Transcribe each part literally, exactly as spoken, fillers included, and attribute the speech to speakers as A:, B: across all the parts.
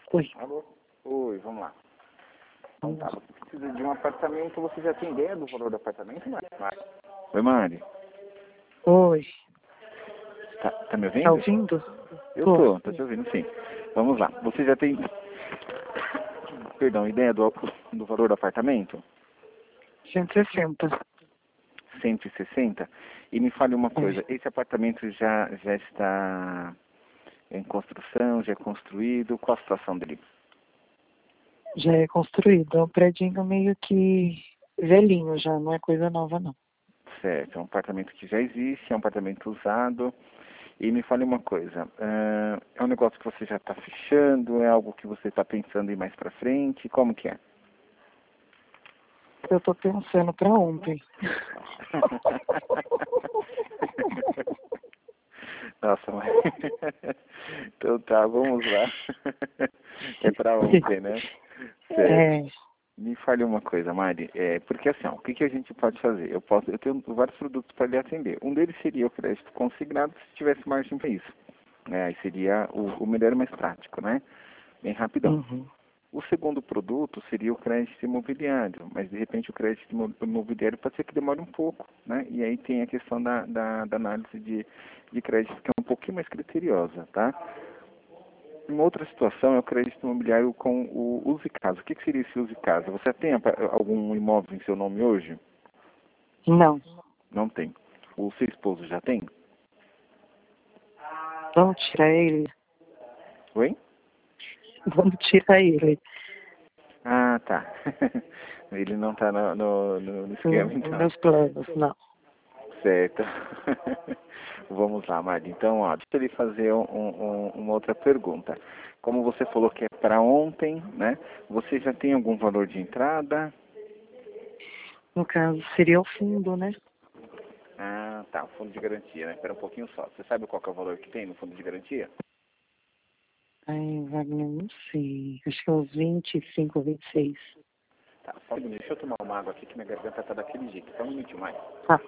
A: Oi.
B: Alô? Oi, vamos lá. Então tá, você precisa de um apartamento, você já tem ideia do valor do apartamento, Mari? Oi, Mari.
A: Oi.
B: Tá, tá me
A: Tá
B: ouvindo?
A: ouvindo?
B: Eu
A: Tô.
B: tô, tô te ouvindo sim. Vamos lá, você já tem, perdão, ideia do, do valor do apartamento?
A: cento e sessenta.
B: cento e sessenta? E me fale uma
A: É.
B: coisa, esse apartamento já, já está em construção, já é construído, qual a situação dele?
A: Já é construído. É um predinho meio que velhinho já, não é coisa nova não.
B: Certo, é um apartamento que já existe, é um apartamento usado. E me fale uma coisa, uh, é um negócio que você já está fechando, é algo que você está pensando em ir mais para frente, como que é?
A: Eu tô pensando pra ontem.
B: Nossa, mas... Então tá, vamos lá. É para ontem, né? Certo.
A: É.
B: Me fale uma coisa, Mari, é, porque assim, ó, o que, que a gente pode fazer? Eu posso, eu tenho vários produtos para lhe atender. Um deles seria o crédito consignado se tivesse margem para isso. É, aí seria o, o melhor e mais prático, né? Bem rapidão.
A: Uhum.
B: O segundo produto seria o crédito imobiliário, mas de repente o crédito imobiliário pode ser que demore um pouco, né? E aí tem a questão da, da, da análise de, de crédito que é um pouquinho mais criteriosa, tá? Uma outra situação é o crédito imobiliário com o use casa. O que, que seria esse use casa? Você tem algum imóvel em seu nome hoje?
A: Não.
B: Não tem. O seu esposo já tem?
A: Vamos tirar ele.
B: Oi?
A: Vamos tirar ele.
B: Ah, tá. Ele não está no, no, no esquema,
A: Não, nos
B: então.
A: meus planos, não.
B: Certo. Vamos lá, Mari. Então, ó, deixa eu lhe fazer um, um, uma outra pergunta. Como você falou que é para ontem, né? Você já tem algum valor de entrada?
A: No caso, seria o fundo, né?
B: Ah, tá. O fundo de garantia, né? Espera um pouquinho só. Você sabe qual que é o valor que tem no fundo de garantia?
A: Ai, Wagner, não sei. Acho que é uns vinte e cinco, vinte e seis.
B: Tá, só um minuto. Deixa eu tomar uma água aqui que minha garganta tá daquele jeito. Só um minutinho mais.
A: Tá.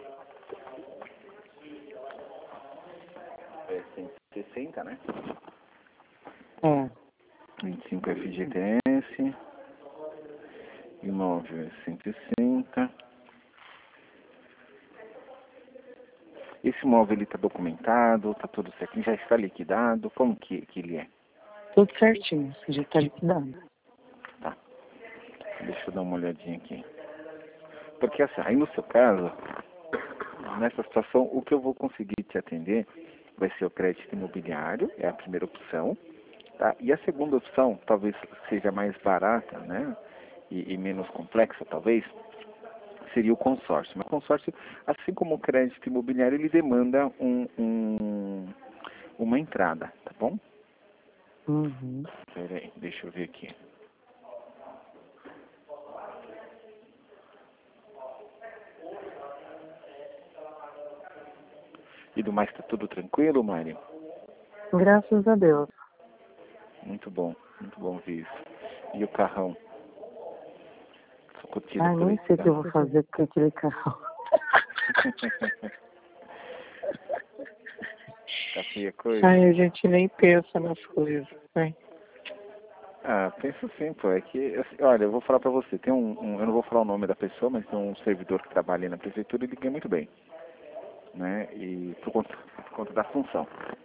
B: É cento e sessenta, né?
A: É.
B: vinte e cinco F G T S. Imóvel é cento e sessenta. Esse imóvel ele está documentado, está tudo certinho, já está liquidado, como que, que ele é?
A: Tudo certinho. Já tá liquidado.
B: Tá, deixa eu dar uma olhadinha aqui. Porque assim, aí no seu caso, nessa situação, o que eu vou conseguir te atender vai ser o crédito imobiliário, é a primeira opção, tá? E a segunda opção, talvez seja mais barata, né? E, e menos complexa, talvez, seria o consórcio. Mas o consórcio, assim como o crédito imobiliário, ele demanda um, um, uma entrada, tá bom?
A: Uhum.
B: Pera aí, deixa eu ver aqui. E do mais, tá tudo tranquilo, Mari?
A: Graças a Deus.
B: Muito bom, muito bom ver isso. E o carrão? Só curtindo
A: Ai,
B: por
A: nem
B: aí,
A: sei o
B: tá?
A: que eu vou fazer com aquele carro.
B: Tá feia a coisa?
A: Ai, a gente nem pensa nas coisas, né?
B: Ah, penso sim, pô. É que, assim, olha, eu vou falar pra você. Tem um, um, eu não vou falar o nome da pessoa, mas tem um servidor que trabalha aí na prefeitura e ele ganha muito bem, né? E por conta, por conta da função.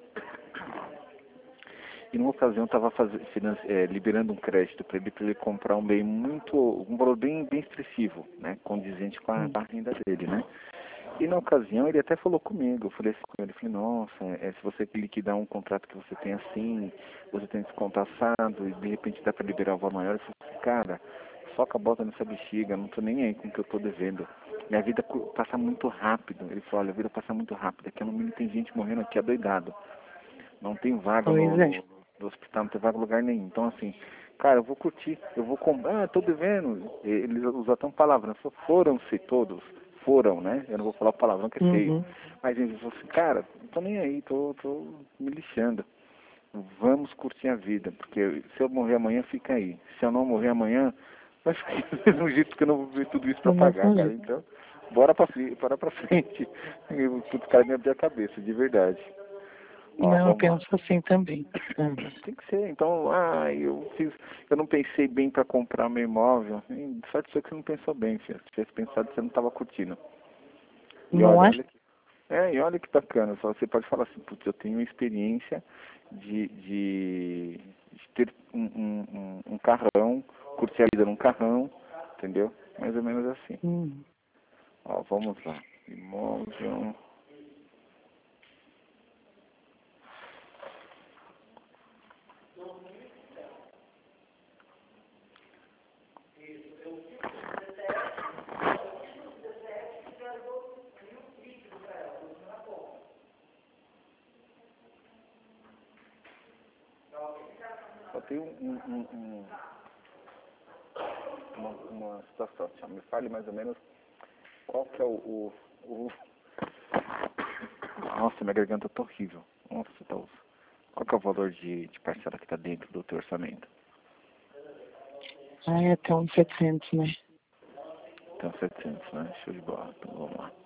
B: E numa ocasião estava é, liberando um crédito para ele, para ele comprar um bem muito, um valor bem, bem expressivo, né? Condizente com a,
A: Hum.
B: com a renda dele, né? E na ocasião ele até falou comigo, eu falei assim com ele, falei, nossa, é, se você liquidar um contrato que você tem assim, você tem desconto assado e de repente dá para liberar um valor maior, eu falei assim, cara, soca a bota nessa bexiga, não tô nem aí com o que eu tô devendo. Minha vida passa muito rápido. Ele falou, olha, a vida passa muito rápido, aqui no mundo tem gente morrendo aqui adoidado. Não tem vaga no,
A: Pois
B: no,
A: é.
B: no hospital, não tem vaga em lugar nenhum. Então assim, cara, eu vou curtir, eu vou comprar, ah, tô devendo. Eles usam até uma palavra, né? Foram-se todos. Foram, né? Eu não vou falar palavrão que é feio.
A: Uhum.
B: Mas eles falam assim, cara, não tô nem aí, tô, tô me lixando. Vamos curtir a vida, porque se eu morrer amanhã, fica aí. Se eu não morrer amanhã, vai ficar do mesmo jeito, porque eu não vou ver tudo isso pra
A: Do
B: pagar,
A: mesmo
B: cara.
A: jeito.
B: Então, bora pra, bora pra frente. Os caras me abriu a cabeça, de verdade. Ó,
A: Não, eu
B: vamos lá.
A: penso assim também. Ah,
B: Tem que ser. Então, ah, eu fiz, eu não pensei bem para comprar meu imóvel. Hum, Sorte sua que você não pensou bem, filho. Se tivesse pensado, você não estava curtindo. E
A: não
B: olha,
A: é?
B: olha que, é, e olha que bacana. Só você pode falar assim, putz, eu tenho experiência de, de, de ter um, um, um, um carrão, curtir a vida num carrão, entendeu? Mais ou menos assim.
A: Hum.
B: Ó, vamos lá. Imóvel. Só tem um, um, um, um- uma, uma situação. Assim, me fale mais ou menos qual que é o, o, o... Nossa, minha garganta tá horrível. Nossa, tá osso. Qual que é o valor de, de parcela que está dentro do teu orçamento?
A: Ah, é até uns setecentos, né?
B: Então, setecentos, né? Show de bola. Então, vamos lá.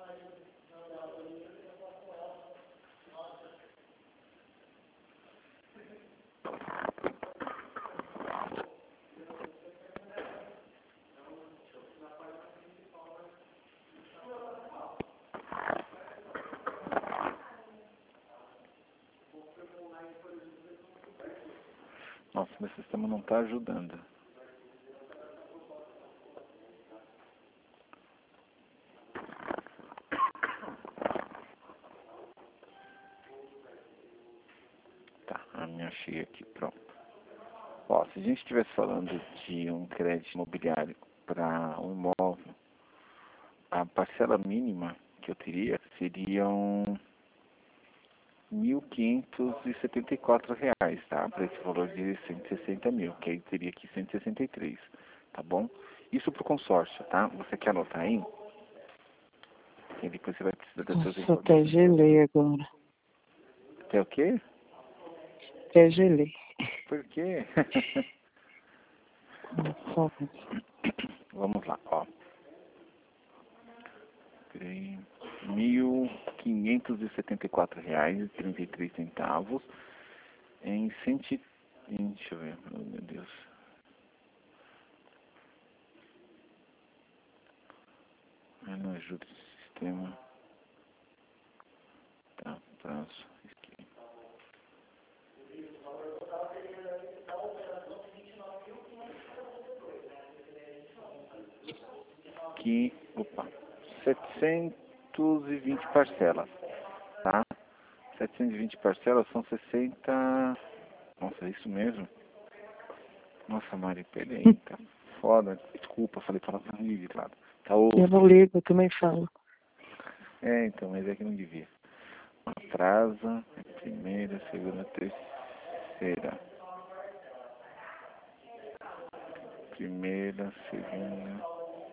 B: Nossa, meu sistema não está ajudando. Tá, a minha achei aqui, pronto. Ó, se a gente estivesse falando de um crédito imobiliário para um imóvel, a parcela mínima que eu teria seriam mil quinhentos e setenta e quatro reais, tá? Para esse valor de cento e sessenta mil, que aí teria aqui cento e sessenta e três, tá bom? Isso para o consórcio, tá? Você quer anotar aí? E depois você vai precisar dessas
A: Nossa, até
B: informações.
A: gelei agora.
B: Até o quê?
A: Até gelei.
B: Por quê?
A: Nossa,
B: Vamos lá, ó. Mil quinhentos e setenta e quatro reais e trinta e três centavos em cento. Deixa eu ver, oh, meu Deus. Ah, não ajuda esse sistema. Tá, prazo. Aqui. Aqui, opa, setecentos e vinte parcelas, tá? setecentos e vinte parcelas são sessenta. Nossa, é isso mesmo? Nossa, Mari, peraí, tá foda. Desculpa, falei palavra ruim de lado. Tá
A: eu
B: osso.
A: não ligo, eu também falo.
B: É, então, mas é que não devia. Atrasa, primeira, segunda, terceira. Primeira, segunda.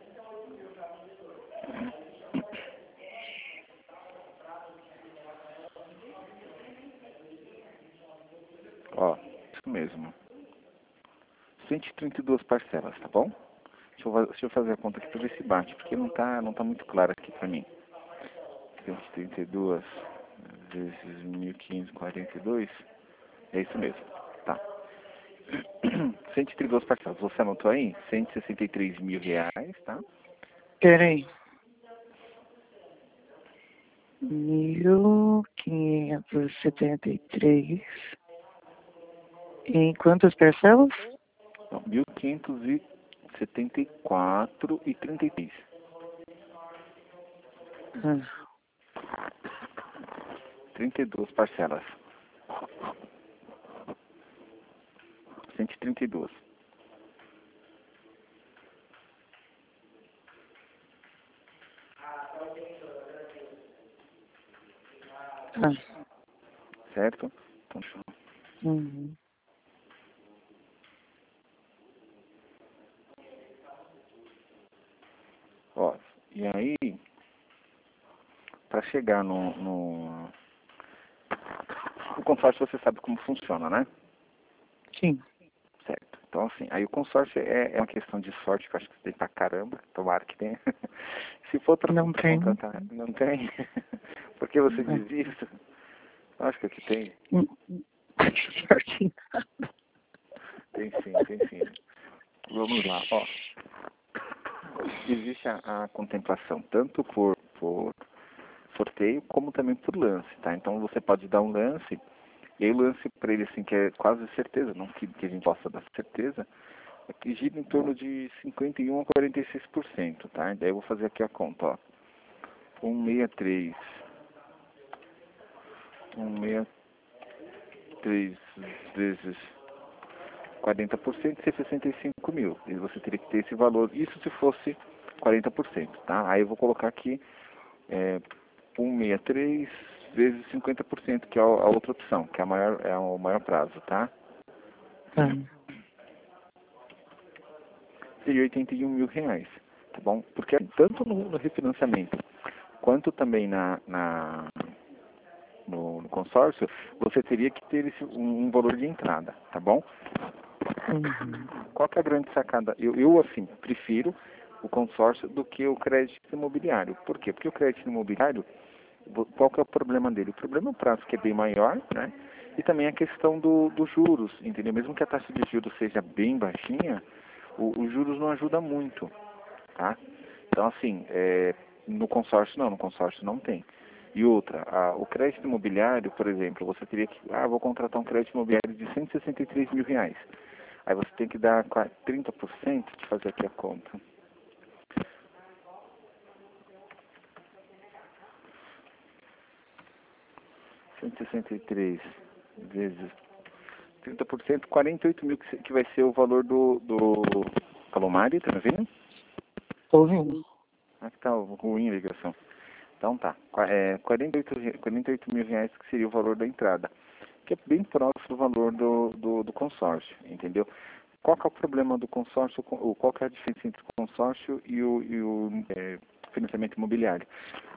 B: Ó, isso mesmo. cento e trinta e duas parcelas, tá bom? Deixa eu, fa- deixa eu fazer a conta aqui pra ver se bate, porque não tá, não tá muito claro aqui pra mim. cento e trinta e dois vezes mil quinhentos e quarenta e dois. É isso mesmo. Tá. cento e trinta e dois parcelas. Você anotou aí? cento e sessenta e três mil reais, tá?
A: Peraí. Mil quinhentos e setenta e três. Em quantas parcelas?
B: Não, mil quinhentos e setenta e quatro e trinta e três.
A: Ah,
B: trinta e duas parcelas. cento e trinta e dois.
A: ah.
B: Certo? Então, deixa eu...
A: Uhum.
B: Ó, e aí, para chegar no, no... O consórcio você sabe como funciona, né?
A: Sim.
B: Certo. Então, assim, aí o consórcio é, é uma questão de sorte, que eu acho que você tem pra caramba, tomara que tenha. Se for pra,
A: Não
B: pra
A: tem.
B: contratar, não tem. Por que você
A: É.
B: diz isso? Acho que aqui tem.
A: Hum, pior que nada.
B: Tem sim, tem sim. Vamos lá, ó. Existe a, a contemplação tanto por, por sorteio como também por lance, tá? Então você pode dar um lance, e aí o lance para ele assim, que é quase certeza, não que, que a gente possa dar certeza, é que gira em torno de cinquenta e um a quarenta e seis por cento, tá? Daí eu vou fazer aqui a conta, ó. cento e sessenta e três. cento e sessenta e três vezes quarenta por cento, sessenta e cinco mil. E você teria que ter esse valor, isso se fosse quarenta por cento, tá? Aí eu vou colocar aqui é, cento e sessenta e três vezes cinquenta por cento, que é a a outra opção, que é, a maior, é o maior prazo, tá?
A: Tá.
B: Seria oitenta e um mil reais, tá bom? Porque tanto no, no refinanciamento quanto também na, na no, no consórcio, você teria que ter esse, um, um valor de entrada, tá bom?
A: Uhum.
B: Qual que é a grande sacada? Eu, eu, assim, prefiro o consórcio do que o crédito imobiliário. Por quê? Porque o crédito imobiliário, qual que é o problema dele? O problema é o prazo, que é bem maior, né? E também a questão do, dos juros, entendeu? Mesmo que a taxa de juros seja bem baixinha, o- os juros não ajudam muito, tá? Então, assim, é, no consórcio não, no consórcio não tem. E outra, a, o crédito imobiliário, por exemplo, você teria que, ah, vou contratar um crédito imobiliário de cento e sessenta e três mil reais. Aí você tem que dar qua- trinta por cento, de fazer aqui a conta. cento e sessenta e três vezes trinta por cento, quarenta e oito mil que, se- que vai ser o valor do, do Calomari, tá me vendo?
A: Tô ouvindo.
B: Ah, que tá ruim a ligação. Então tá, Qua- é, quarenta e oito, re- quarenta e oito mil reais que seria o valor da entrada, que é bem próximo do valor do, do, do consórcio, entendeu? Qual que é o problema do consórcio, com- ou qual que é a diferença entre o consórcio e o, e o é, financiamento imobiliário?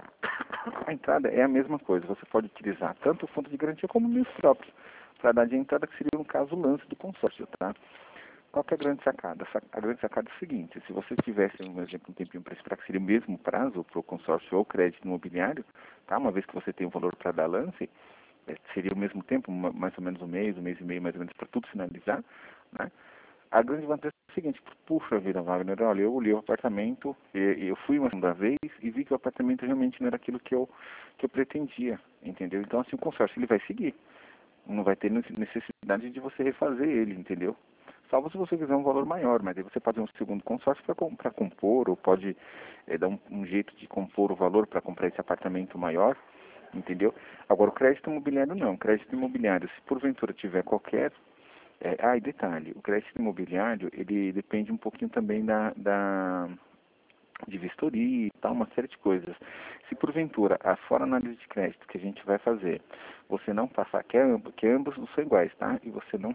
B: A entrada é a mesma coisa, você pode utilizar tanto o fundo de garantia como meios próprios para dar de entrada, que seria no caso o lance do consórcio, tá? Qual que é a grande sacada? Sa- A grande sacada é o seguinte: se você tivesse, um exemplo, um tempinho para esperar, que seria o mesmo prazo para o consórcio ou crédito imobiliário, tá? Uma vez que você tem um valor para dar lance, eh, seria o mesmo tempo, ma- mais ou menos um mês, um mês e meio, mais ou menos, para tudo finalizar, né? A grande vantagem é o seguinte: puxa vida, Wagner, olha, eu olhei o apartamento, e, e eu fui uma segunda vez e vi que o apartamento realmente não era aquilo que eu, que eu pretendia, entendeu? Então, assim, o consórcio ele vai seguir, não vai ter necessidade de você refazer ele, entendeu? Salvo se você quiser um valor maior, mas aí você pode fazer um segundo consórcio para compor, ou pode é, dar um, um jeito de compor o valor para comprar esse apartamento maior, entendeu? Agora, o crédito imobiliário não. O crédito imobiliário, se porventura tiver qualquer... É, ah, e detalhe, o crédito imobiliário, ele depende um pouquinho também da, da de vistoria e tal, uma série de coisas. Se porventura, a fora análise de crédito que a gente vai fazer, você não passar, que, é, amb- que ambos são iguais, tá? E você não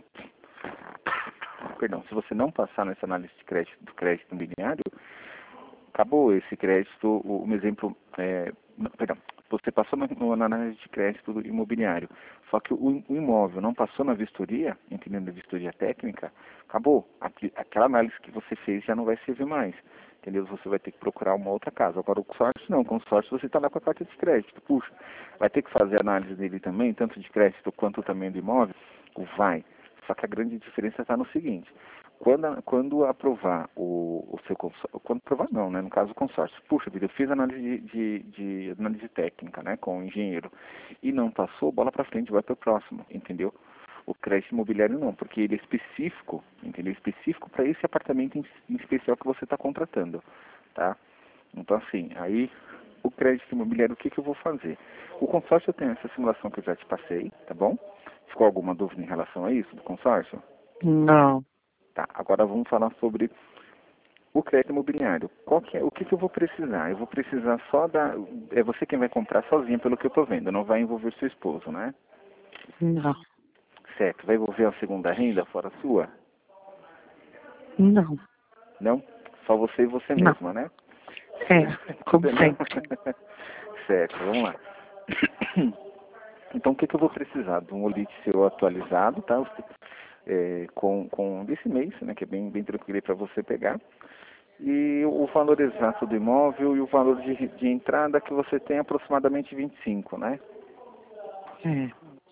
B: perdão, se você não passar nessa análise de crédito do crédito imobiliário, acabou esse crédito, o, um exemplo, é, não, perdão, você passou na, no- na análise de crédito do imobiliário, só que o, o imóvel não passou na vistoria, entendendo a vistoria técnica, acabou. Aqui- aquela análise que você fez já não vai servir mais, entendeu? Você vai ter que procurar uma outra casa. Agora o consórcio não, o consórcio você está lá com a carta de crédito, puxa, vai ter que fazer a análise dele também, tanto de crédito quanto também do imóvel? Vai. Só que a grande diferença está no seguinte: quando, quando aprovar o, o seu consórcio, quando aprovar não, né? No caso o consórcio, puxa vida, eu fiz análise de, de, de análise técnica, né? Com o engenheiro e não passou, bola para frente, vai para o próximo, entendeu? O crédito imobiliário não, porque ele é específico, entendeu? Específico para esse apartamento em, em especial que você está contratando, tá? Então assim, aí o crédito imobiliário, o que que eu vou fazer? O consórcio tem essa simulação que eu já te passei, tá bom? Ficou alguma dúvida em relação a isso do consórcio?
A: Não.
B: Tá, agora vamos falar sobre o crédito imobiliário. Qual que é, o que, que eu vou precisar? Eu vou precisar só da... É você quem vai comprar sozinho, pelo que eu estou vendo. Não vai envolver seu esposo, né?
A: Não.
B: Certo. Vai envolver a segunda renda fora sua?
A: Não.
B: Não? Só você e você
A: Não.
B: mesma, né?
A: É, como
B: Entendeu?
A: sempre.
B: Certo, vamos lá. Então, o que, que eu vou precisar? De um olite seu atualizado, tá? É, com, com desse mês, né? Que é bem, bem tranquilo para você pegar. E o valor exato do imóvel e o valor de, de entrada que você tem é aproximadamente vinte e cinco, né?
A: É.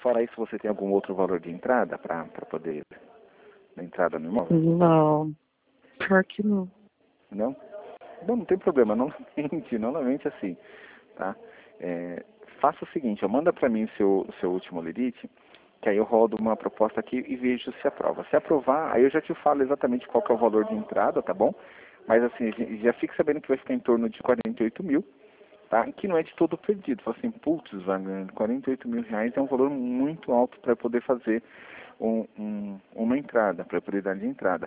B: fora isso, você tem algum outro valor de entrada para poder da entrada no imóvel?
A: Não, pior que não.
B: Não? Não, não tem problema, não lamente, não lamente assim, tá? É, faça o seguinte, ó, manda para mim o seu, o seu último lerite, que aí eu rodo uma proposta aqui e vejo se aprova. Se aprovar, aí eu já te falo exatamente qual que é o valor de entrada, tá bom? Mas assim, já fique sabendo que vai ficar em torno de quarenta e oito mil, tá? E que não é de todo perdido. Fala assim, putz, Wagner, quarenta e oito mil reais é um valor muito alto para poder fazer um, um, uma entrada, para poder dar de entrada.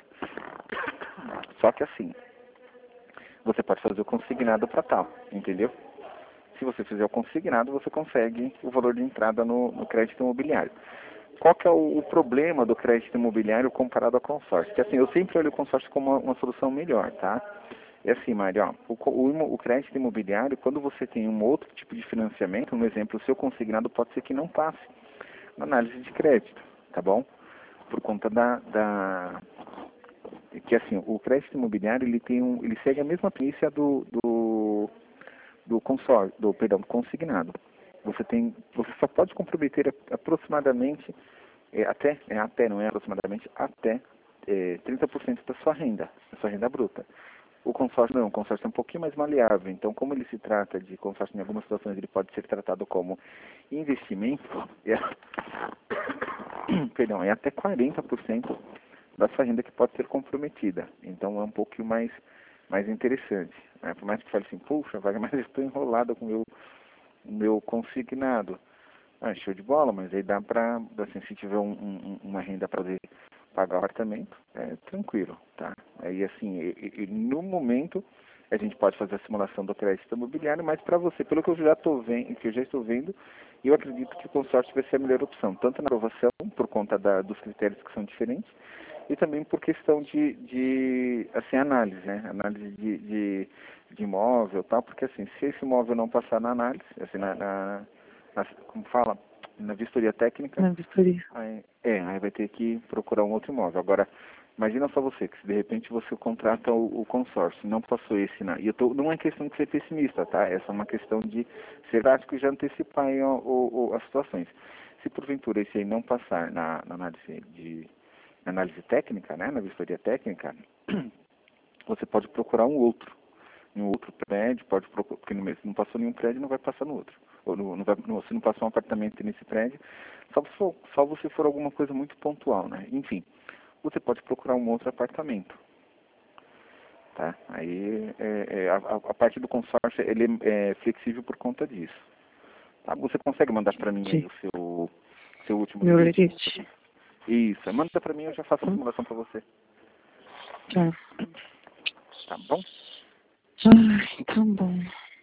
B: Só que assim, você pode fazer o consignado para tal, entendeu? Se você fizer o consignado, você consegue o valor de entrada no, no crédito imobiliário. Qual que é o, o problema do crédito imobiliário comparado ao consórcio? Que assim, eu sempre olho o consórcio como uma, uma solução melhor, tá? É assim, Mário, ó, o, o, o crédito imobiliário, quando você tem um outro tipo de financiamento, um exemplo, o seu consignado pode ser que não passe na análise de crédito, tá bom? Por conta da, da que assim, o crédito imobiliário ele tem um, ele segue a mesma premissa do, do, do consórcio, do perdão, do consignado. Você tem, você só pode comprometer aproximadamente é, até, é até não é aproximadamente até é, trinta por cento da sua renda, da sua renda bruta. O consórcio não, o consórcio é um pouquinho mais maleável. Então, como ele se trata de consórcio, em algumas situações ele pode ser tratado como investimento, é, perdão, é até quarenta por cento da sua renda que pode ser comprometida. Então é um pouquinho mais, mais interessante. Né? Por mais que fale assim, puxa, vai, mas eu estou enrolado com o meu, meu consignado. Ah, show de bola, mas aí dá para, assim, se tiver um, um, uma renda para poder pagar o apartamento, é tranquilo, tá? Aí assim, e, e, no momento a gente pode fazer a simulação do crédito imobiliário, mas para você, pelo que eu já estou vendo, que eu já estou vendo, eu acredito que o consórcio vai ser a melhor opção, tanto na aprovação, por conta da, dos critérios que são diferentes, e também por questão de, de assim, análise, né? Análise de, de, de imóvel e tal, porque assim, se esse imóvel não passar na análise, assim, na, na, na como fala, na vistoria técnica,
A: Na vistoria.
B: aí, é, aí vai ter que procurar um outro imóvel. Agora, imagina só você, que se de repente você contrata o, o consórcio, não passou esse, na, e eu tô, não é questão de ser pessimista, tá? Essa é uma questão de ser prático e já antecipar aí, ó, o, o, as situações. Se porventura esse aí não passar na, na análise de na análise técnica, né, na vistoria técnica, você pode procurar um outro, um outro prédio, pode procurar, porque no mesmo, se não passou nenhum prédio, não vai passar no outro. Ou no, não vai, no, se não passou um apartamento nesse prédio, só, for, só você for alguma coisa muito pontual, né? Enfim, você pode procurar um outro apartamento. Tá? Aí é, é, a, a parte do consórcio ele é flexível por conta disso. Tá? Você consegue mandar para mim aí
A: Sim.
B: o seu, seu último
A: Meu
B: limite?
A: lerite.
B: Isso, manda para mim, eu já faço a simulação para você.
A: Tá.
B: Tá bom?
A: Ai, tá bom.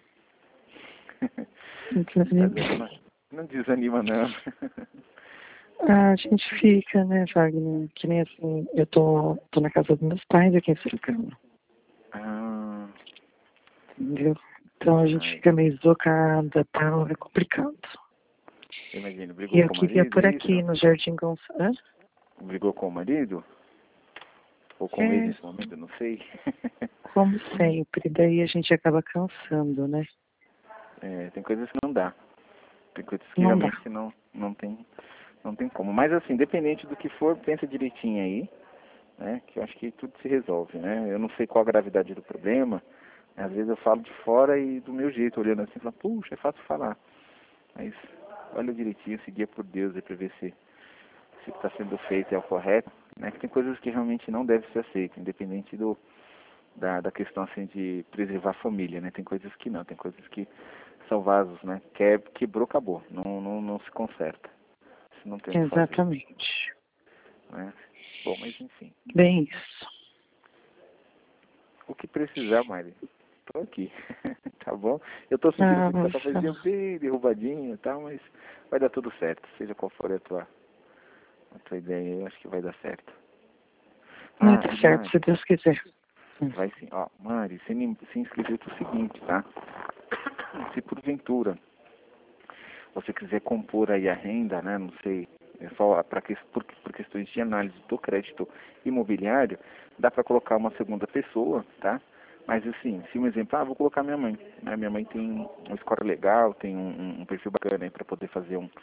B: Tá desanima- não desanima, não.
A: Ah, a gente fica, né, Wagner? Que nem assim, eu tô, tô na casa dos meus pais aqui em Sorocaba,
B: Ah,
A: entendeu? Então a gente
B: ai,
A: fica meio deslocada, tal, é complicado.
B: imagina,
A: E
B: brigou
A: eu
B: com o
A: queria
B: marido,
A: por
B: é
A: aqui
B: isso?
A: no Jardim Gonçalves.
B: Brigou com o marido? Ou com ele
A: É,
B: nesse momento, eu não sei.
A: como sempre, daí a gente acaba cansando, né?
B: É, tem coisas que não dá. Tem coisas que
A: Não dá.
B: realmente não, não tem, não tem como. Mas assim, independente do que for, pensa direitinho aí, né? Que eu acho que tudo se resolve, né? Eu não sei qual a gravidade do problema. Às vezes eu falo de fora e do meu jeito, olhando assim, falo, puxa, é fácil falar. Mas olha direitinho, seguir por Deus e para ver se se está sendo feito é o correto, né? Que tem coisas que realmente não devem ser aceitas, independente do da, da questão assim de preservar a família, né? Tem coisas que não, tem coisas que são vasos, né? Que, quebrou, acabou, não, não, não se conserta, isso não tem o que fazer,
A: Exatamente.
B: né? Bom, mas enfim,
A: Bem isso.
B: o que precisar, Mari, tô aqui, tá bom? Eu tô sentindo
A: Ah,
B: assim que tá com a vozinha
A: moça.
B: bem derrubadinha e tal, mas vai dar tudo certo, seja qual for a tua, a tua ideia, eu acho que vai dar certo.
A: Vai
B: Ah,
A: dar
B: e
A: certo,
B: Mari,
A: se Deus quiser. Hum.
B: vai sim. Ó, Mari, se, in- se inscrever pro seguinte, tá? Se porventura você quiser compor aí a renda, né? Não sei, é só pra, que- por, por questões de análise do crédito imobiliário, dá para colocar uma segunda pessoa, tá? Mas assim, se um exemplo, ah, vou colocar minha mãe. Né? Minha mãe tem uma escola legal, tem um, um- um perfil bacana aí para poder fazer um,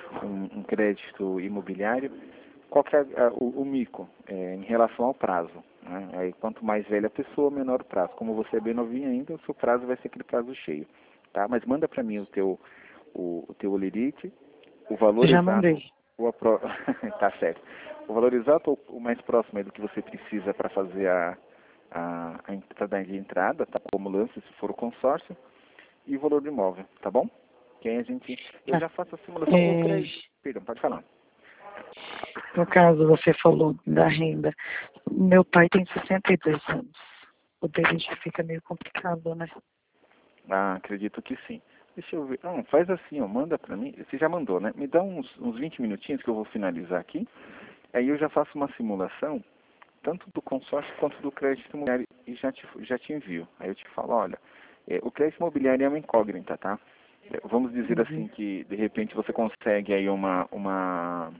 B: um, um crédito imobiliário, qual que é a, o, o mico é, em relação ao prazo. Né? Aí, quanto mais velha a pessoa, menor o prazo. Como você é bem novinho ainda, o seu prazo vai ser aquele prazo cheio. Tá? Mas manda para mim o teu, o, o teu olerite, o valor
A: Já
B: exato.
A: mandei.
B: O apro... tá certo. O valor exato ou o mais próximo aí do que você precisa para fazer a, a, a entrada de entrada, tá? Como lance, se for o consórcio, e o valor do imóvel, tá bom? Que aí a gente, eu
A: Tá.
B: já faço a simulação
A: É,
B: do crédito. Perdão, pode falar.
A: no caso, você falou da renda. Meu pai tem sessenta e dois anos. O dele já fica meio complicado, né?
B: Ah, acredito que sim. Deixa eu ver. Não, faz assim, ó, manda pra mim. Você já mandou, né? Me dá uns, uns vinte minutinhos que eu vou finalizar aqui. Aí eu já faço uma simulação, tanto do consórcio quanto do crédito imobiliário, e já te, já te envio. Aí eu te falo, olha, é, o crédito imobiliário é uma incógnita, tá? É, vamos dizer
A: Uhum.
B: assim que, de repente, você consegue aí uma... uma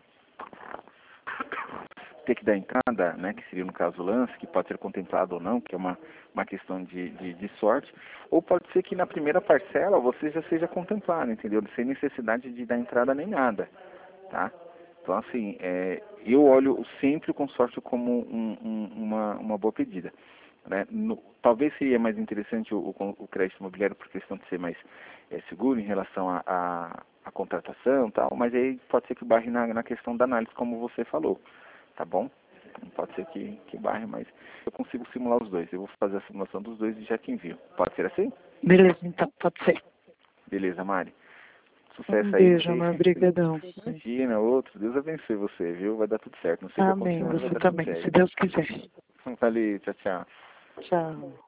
B: ter que dar entrada, né, que seria no caso o lance, que pode ser contemplado ou não, que é uma, uma questão de, de, de sorte, ou pode ser que na primeira parcela você já seja contemplado, entendeu? Sem necessidade de dar entrada nem nada, tá? Então, assim, é, eu olho sempre o consórcio como um, um, uma, uma boa pedida. Né? No, talvez seria mais interessante o, o, o crédito imobiliário por questão de ser mais é, seguro em relação à a, a, a contratação e tal, mas aí pode ser que barre na, na questão da análise, como você falou. Tá bom? Pode ser que, que barre, mas eu consigo simular os dois. Eu vou fazer a simulação dos dois e já te envio. Pode ser assim?
A: Beleza, então, pode ser.
B: Beleza, Mari.
A: Um
B: Sucesso aí, não
A: beijo,
B: sei.
A: amor. Obrigadão.
B: Imagina, outro. Deus abençoe você, viu? Vai dar tudo certo. Não sei o que
A: Amém.
B: aconteceu, mas vai
A: Você
B: dar tudo
A: também, se
B: certo.
A: Deus quiser.
B: Valeu, tchau, tchau.
A: Tchau.